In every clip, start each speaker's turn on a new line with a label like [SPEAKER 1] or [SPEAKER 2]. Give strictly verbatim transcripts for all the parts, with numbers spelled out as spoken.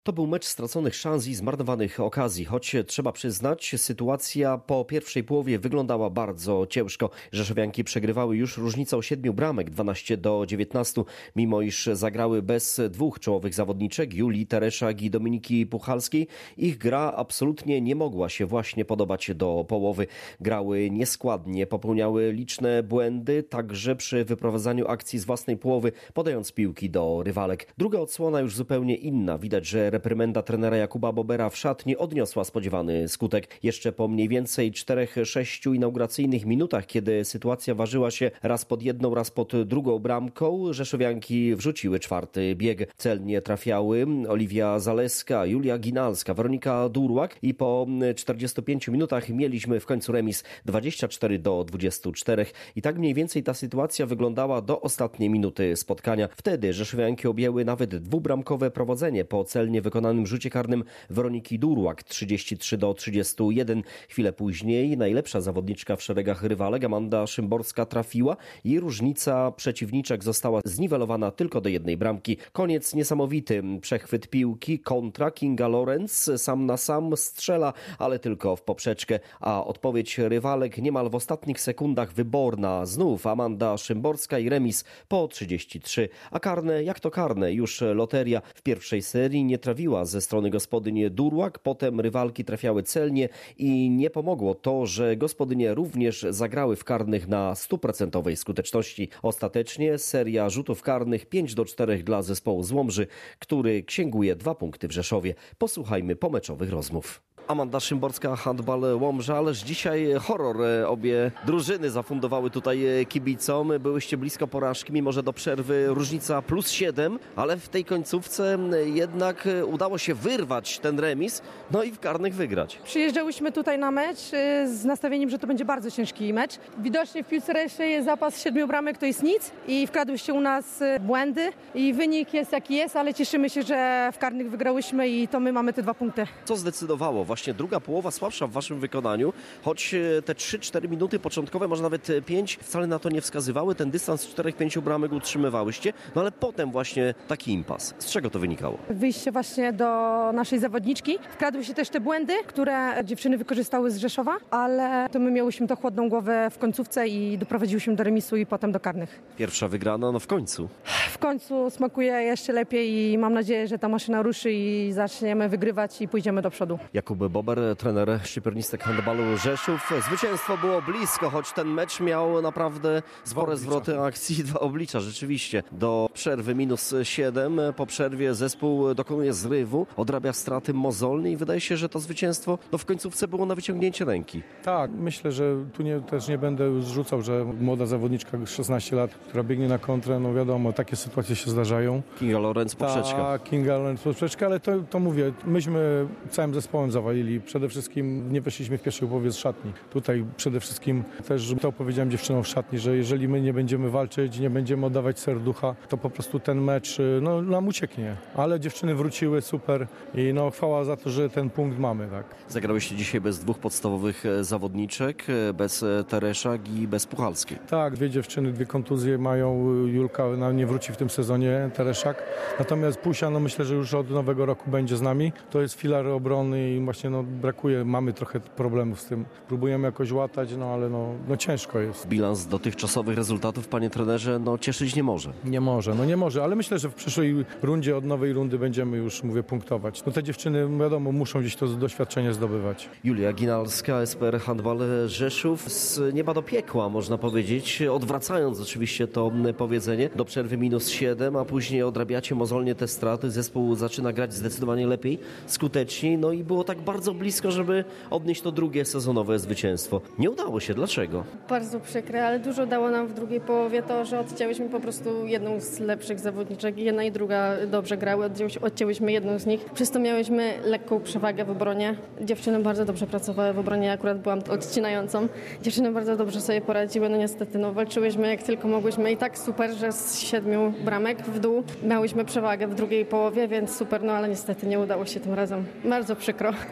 [SPEAKER 1] To był mecz straconych szans i zmarnowanych okazji, choć trzeba przyznać, sytuacja po pierwszej połowie wyglądała bardzo ciężko. Rzeszowianki przegrywały już różnicą siedmiu bramek, dwanaście do dziewiętnastu, mimo iż zagrały bez dwóch czołowych zawodniczek, Julii Tereszak i Dominiki Puchalskiej. Ich gra absolutnie nie mogła się właśnie podobać do połowy. Grały nieskładnie, popełniały liczne błędy, także przy wyprowadzaniu akcji z własnej połowy, podając piłki do rywalek. Druga odsłona już zupełnie inna. Widać, że reprymenda trenera Jakuba Bobera w szatni odniosła spodziewany skutek. Jeszcze po mniej więcej czterech, sześciu inauguracyjnych minutach, kiedy sytuacja ważyła się raz pod jedną, raz pod drugą bramką, rzeszowianki wrzuciły czwarty bieg. Celnie trafiały Oliwia Zaleska, Julia Ginalska, Weronika Durłak i po czterdziestu pięciu minutach mieliśmy w końcu remis dwadzieścia cztery do dwudziestu czterech. I tak mniej więcej ta sytuacja wyglądała do ostatniej minuty spotkania. Wtedy rzeszowianki objęły nawet dwubramkowe prowadzenie po celnie wykonanym rzucie karnym Weroniki Durłak trzydzieści trzy do trzydziestu jeden. Chwilę później najlepsza zawodniczka w szeregach rywalek Amanda Szymborska trafiła i różnica przeciwniczek została zniwelowana tylko do jednej bramki. Koniec niesamowity. Przechwyt piłki, kontra, Kinga Lorenz sam na sam strzela, ale tylko w poprzeczkę, a odpowiedź rywalek niemal w ostatnich sekundach wyborna. Znów Amanda Szymborska i remis po trzydzieści trzy. A karne, jak to karne? Już loteria w pierwszej serii nie trafiła ze strony gospodyń Durłak, potem rywalki trafiały celnie i nie pomogło to, że gospodynie również zagrały w karnych na stuprocentowej skuteczności. Ostatecznie seria rzutów karnych pięć do czterech dla zespołu z Łomży, który księguje dwa punkty w Rzeszowie. Posłuchajmy pomeczowych rozmów. Amanda Szymborska, handball Łomża, ależ dzisiaj horror. Obie drużyny zafundowały tutaj kibicom. Byłyście blisko porażki, mimo że do przerwy różnica plus siedem, ale w tej końcówce jednak udało się wyrwać ten remis, no i w karnych wygrać.
[SPEAKER 2] Przyjeżdżałyśmy tutaj na mecz z nastawieniem, że to będzie bardzo ciężki mecz. Widocznie w piłce ręcznej jest zapas siedmiu bramek, to jest nic i wkradły się u nas błędy i wynik jest jaki jest, ale cieszymy się, że w karnych wygrałyśmy i to my mamy te dwa punkty.
[SPEAKER 1] Co zdecydowało? Właśnie druga połowa słabsza w waszym wykonaniu, choć te trzy cztery minuty początkowe, może nawet pięć, wcale na to nie wskazywały. Ten dystans czterech pięciu bramek utrzymywałyście, no ale potem właśnie taki impas. Z czego to wynikało?
[SPEAKER 2] Wyjście właśnie do naszej zawodniczki. Wkradły się też te błędy, które dziewczyny wykorzystały z Rzeszowa, ale to my miałyśmy to chłodną głowę w końcówce i doprowadziłyśmy do remisu i potem do karnych.
[SPEAKER 1] Pierwsza wygrana, no w końcu.
[SPEAKER 2] W końcu smakuje jeszcze lepiej i mam nadzieję, że ta maszyna ruszy i zaczniemy wygrywać i pójdziemy do przodu.
[SPEAKER 1] Jakub Bober, trener szczypernistek handbalu Rzeszów. Zwycięstwo było blisko, choć ten mecz miał naprawdę spore zwroty akcji, dwa oblicza rzeczywiście. Do przerwy minus siedem, po przerwie zespół dokonuje zrywu, odrabia straty mozolne i wydaje się, że to zwycięstwo no w końcówce było na wyciągnięcie ręki.
[SPEAKER 3] Tak, myślę, że tu nie, też nie będę już zrzucał, że młoda zawodniczka szesnaście lat, która biegnie na kontrę, no wiadomo, takie sytuacje się zdarzają.
[SPEAKER 1] Kinga Lorenz poprzeczka.
[SPEAKER 3] Tak, Kinga Lorenz poprzeczka, ale to, to mówię, myśmy całym zespołem zawalili. Przede wszystkim nie weszliśmy w pierwszej połowie z szatni. Tutaj przede wszystkim też to powiedziałem dziewczynom w szatni, że jeżeli my nie będziemy walczyć, nie będziemy oddawać serducha, to po prostu ten mecz no, nam ucieknie. Ale dziewczyny wróciły super i no chwała za to, że ten punkt mamy. Tak.
[SPEAKER 1] Zagrałyście dzisiaj bez dwóch podstawowych zawodniczek, bez Tereszak i bez Puchalskiej.
[SPEAKER 3] Tak, dwie dziewczyny, dwie kontuzje mają. Julka no, nie wróci w tym sezonie, Tereszak. Natomiast Pusia, no myślę, że już od nowego roku będzie z nami. To jest filar obrony i właśnie no, brakuje, mamy trochę problemów z tym. Próbujemy jakoś łatać, no ale no, no ciężko jest.
[SPEAKER 1] Bilans dotychczasowych rezultatów, panie trenerze, no cieszyć nie może.
[SPEAKER 3] Nie może, no nie może, ale myślę, że w przyszłej rundzie, od nowej rundy będziemy już, mówię, punktować. No te dziewczyny, wiadomo, muszą gdzieś to doświadczenie zdobywać.
[SPEAKER 1] Julia Ginalska, S P R Handball Rzeszów, z nieba do piekła, można powiedzieć, odwracając oczywiście to powiedzenie, do przerwy minus siedem, a później odrabiacie mozolnie te straty, zespół zaczyna grać zdecydowanie lepiej, skuteczniej, no i było tak bardzo blisko, żeby odnieść to drugie sezonowe zwycięstwo. Nie udało się. Dlaczego?
[SPEAKER 4] Bardzo przykre, ale dużo dało nam w drugiej połowie to, że odcięłyśmy po prostu jedną z lepszych zawodniczek. Jedna i druga dobrze grały, odcięłyśmy jedną z nich. Przez to miałyśmy lekką przewagę w obronie. Dziewczyny bardzo dobrze pracowały w obronie, ja akurat byłam odcinającą. Dziewczyny bardzo dobrze sobie poradziły, no niestety, no walczyłyśmy jak tylko mogłyśmy i tak super, że z siedmiu bramek w dół miałyśmy przewagę w drugiej połowie, więc super, no ale niestety nie udało się tym razem. Bardzo przykro.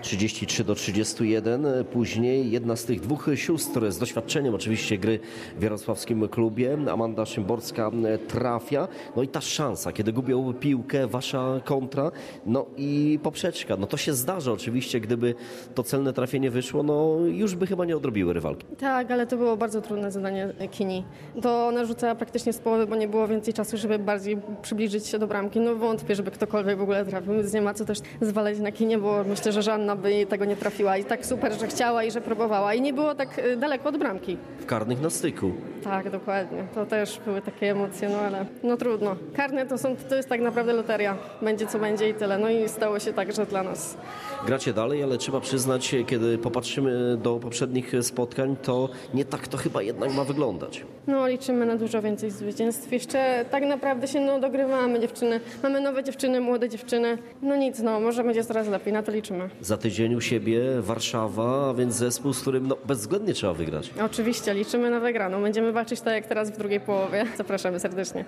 [SPEAKER 1] trzydzieści trzy do trzydziestu jeden. Później jedna z tych dwóch sióstr z doświadczeniem oczywiście gry w jarosławskim klubie, Amanda Szymborska, trafia. No i ta szansa, kiedy gubią piłkę, wasza kontra, no i poprzeczka. No to się zdarza oczywiście, gdyby to celne trafienie wyszło, no już by chyba nie odrobiły rywalki.
[SPEAKER 4] Tak, ale to było bardzo trudne zadanie Kini. To ona rzucała praktycznie z połowy, bo nie było więcej czasu, żeby bardziej przybliżyć się do bramki. No wątpię, żeby ktokolwiek w ogóle trafił, więc nie ma co też zwalać na Kinie, bo myślę, że żadna by tego nie trafiła. I tak super, że chciała i że próbowała. I nie było tak daleko od bramki.
[SPEAKER 1] W karnych na styku.
[SPEAKER 4] Tak, dokładnie. To też były takie emocje, no ale no trudno. Karne to, są, to jest tak naprawdę loteria. Będzie co będzie i tyle. No i stało się tak, że dla nas.
[SPEAKER 1] Gracie dalej, ale trzeba przyznać, kiedy popatrzymy do poprzednich spotkań, to nie tak to chyba jednak ma wyglądać.
[SPEAKER 4] No liczymy na dużo więcej zwycięstw. Jeszcze tak naprawdę się no, dogrywamy dziewczyny. Mamy nowe dziewczyny, młode dziewczyny. No nic, no może będzie coraz lepiej, na to liczymy.
[SPEAKER 1] Za tydzień u siebie Warszawa, a więc zespół, z którym no, bezwzględnie trzeba wygrać.
[SPEAKER 4] Oczywiście, liczymy na wygraną. Będziemy walczyć tak jak teraz w drugiej połowie. Zapraszamy serdecznie.